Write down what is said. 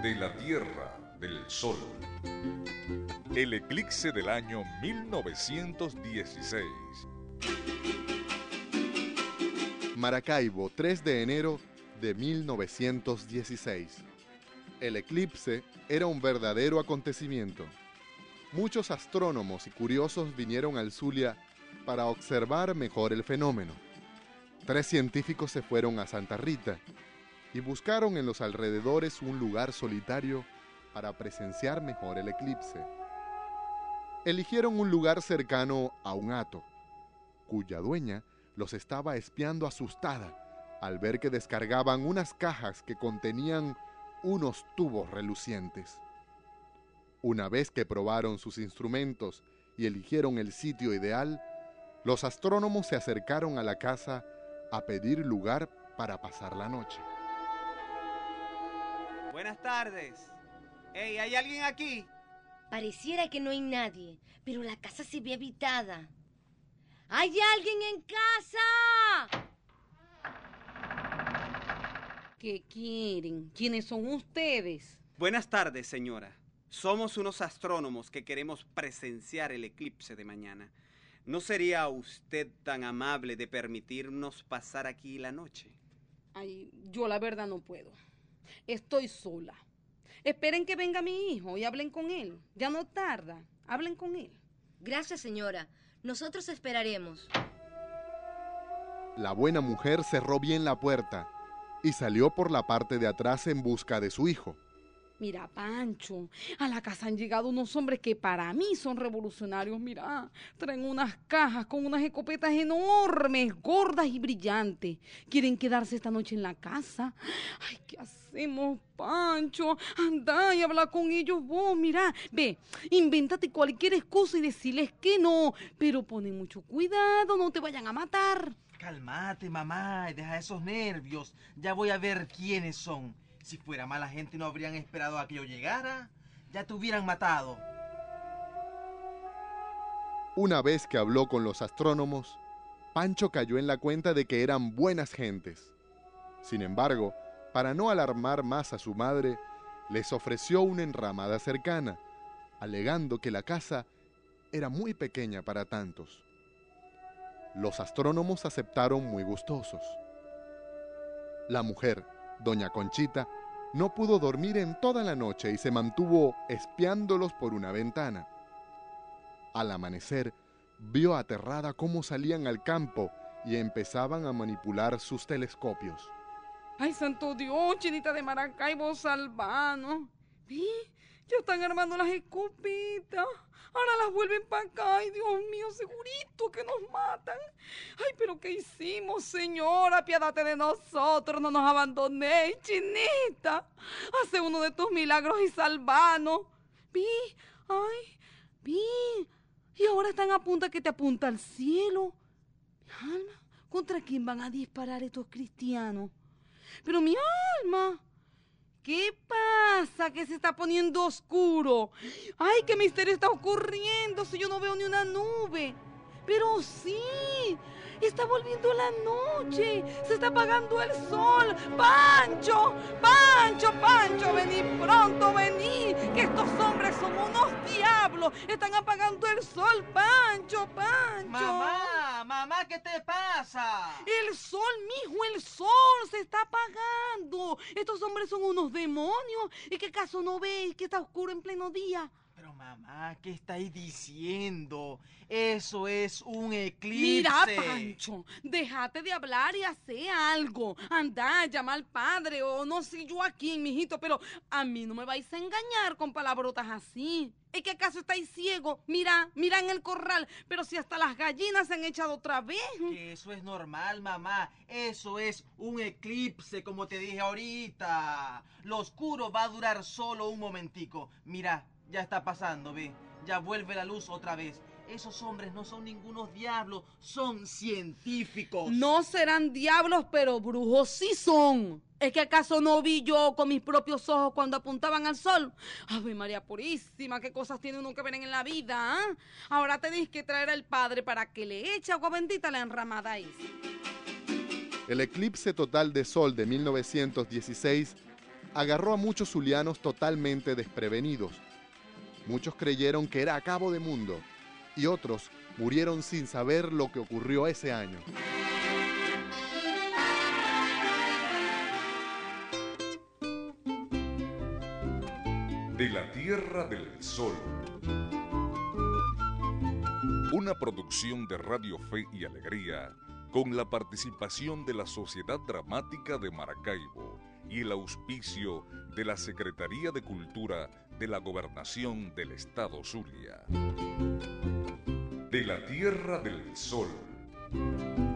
de la Tierra, del Sol. El eclipse del año 1916. Maracaibo, 3 de enero de 1916. El eclipse era un verdadero acontecimiento. Muchos astrónomos y curiosos vinieron al Zulia para observar mejor el fenómeno. 3 científicos se fueron a Santa Rita y buscaron en los alrededores un lugar solitario para presenciar mejor el eclipse. Eligieron un lugar cercano a un hato, cuya dueña los estaba espiando asustada al ver que descargaban unas cajas que contenían unos tubos relucientes. Una vez que probaron sus instrumentos y eligieron el sitio ideal, los astrónomos se acercaron a la casa a pedir lugar para pasar la noche. Buenas tardes. Hey, ¿hay alguien aquí? Pareciera que no hay nadie, pero la casa se ve habitada. ¿Hay alguien en casa? ¿Qué quieren? ¿Quiénes son ustedes? Buenas tardes, señora. Somos unos astrónomos que queremos presenciar el eclipse de mañana. ¿No sería usted tan amable de permitirnos pasar aquí la noche? Ay, yo la verdad no puedo. Estoy sola. Esperen que venga mi hijo y hablen con él. Ya no tarda. Hablen con él. Gracias, señora. Nosotros esperaremos. La buena mujer cerró bien la puerta y salió por la parte de atrás en busca de su hijo. Mira, Pancho, a la casa han llegado unos hombres que para mí son revolucionarios. Mira, traen unas cajas con unas escopetas enormes, gordas y brillantes. Quieren quedarse esta noche en la casa. Ay, ¿qué hacemos, Pancho? Anda y habla con ellos vos, mira. Ve, invéntate cualquier excusa y decirles que no. Pero ponen mucho cuidado, no te vayan a matar. Cálmate, mamá, y deja esos nervios. Ya voy a ver quiénes son. Si fuera mala gente no habrían esperado a que yo llegara. Ya te hubieran matado. Una vez que habló con los astrónomos, Pancho cayó en la cuenta de que eran buenas gentes. Sin embargo, para no alarmar más a su madre, les ofreció una enramada cercana, alegando que la casa era muy pequeña para tantos. Los astrónomos aceptaron muy gustosos. La mujer, doña Conchita, no pudo dormir en toda la noche y se mantuvo espiándolos por una ventana. Al amanecer, vio aterrada cómo salían al campo y empezaban a manipular sus telescopios. Ay, santo Dios, Chinita de Maracaibo, Salvano. ¿Sí? Ya están armando las escopetas. Ahora las vuelven para acá. Ay, Dios mío, segurito que nos matan. Ay, pero ¿qué hicimos, señora? Apiádate de nosotros, no nos abandonéis, Chinita. Hace uno de tus milagros y salvanos. Vi, ay, vi. Y ahora están a punto que te apunta al cielo. Mi alma, ¿contra quién van a disparar estos cristianos? Pero mi alma, ¿qué pasa? Que se está poniendo oscuro. Ay, qué misterio está ocurriendo si yo no veo ni una nube. Pero sí, está volviendo la noche, se está apagando el sol. ¡Pancho! ¡Pancho! ¡Pancho! ¡Vení pronto, vení! Que estos hombres son unos diablos. Están apagando el sol, Pancho, Pancho. Mamá, ¿qué te pasa? El sol, mijo, el sol se está apagando. Estos hombres son unos demonios. ¿Y qué caso no veis que está oscuro en pleno día? Pero mamá, ¿qué estáis diciendo? Eso es un eclipse. Mira, Pancho, déjate de hablar y hace algo. Anda, llama al padre o no sé yo a quién, mijito, pero a mí no me vais a engañar con palabrotas así. ¿Es que acaso estáis ciegos? Mira en el corral, pero si hasta las gallinas se han echado otra vez. Que eso es normal, mamá. Eso es un eclipse, como te dije ahorita. Lo oscuro va a durar solo un momentico. Mira, ya está pasando, ve. Ya vuelve la luz otra vez. Esos hombres no son ningunos diablos, son científicos. No serán diablos, pero brujos sí son. ¿Es que acaso no vi yo con mis propios ojos cuando apuntaban al sol? Ave María Purísima, qué cosas tiene uno que ver en la vida, ¿eh? Ahora tenéis que traer al padre para que le eche agua bendita a la enramada esa. El eclipse total de sol de 1916 agarró a muchos zulianos totalmente desprevenidos. Muchos creyeron que era acabo de mundo y otros murieron sin saber lo que ocurrió ese año. De la Tierra del Sol. Una producción de Radio Fe y Alegría con la participación de la Sociedad Dramática de Maracaibo y el auspicio de la Secretaría de Cultura de la Gobernación del Estado Zulia. De la Tierra del Sol.